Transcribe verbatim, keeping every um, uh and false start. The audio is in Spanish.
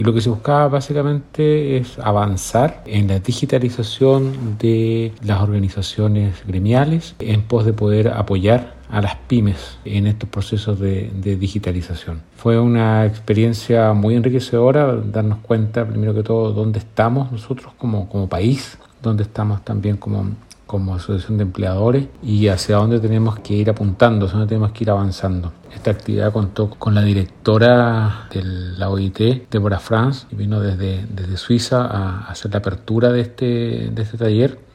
Y lo que se buscaba básicamente es avanzar en la digitalización de las organizaciones gremiales en pos de poder apoyar a las pymes en estos procesos de, de digitalización. Fue una experiencia muy enriquecedora darnos cuenta, primero que todo, dónde estamos nosotros como, como país, dónde estamos también como, como asociación de empleadores y hacia dónde tenemos que ir apuntando, hacia dónde tenemos que ir avanzando. Esta actividad contó con la directora de la O I T, Deborah Franz, y vino desde, desde Suiza a hacer la apertura de este, de este taller.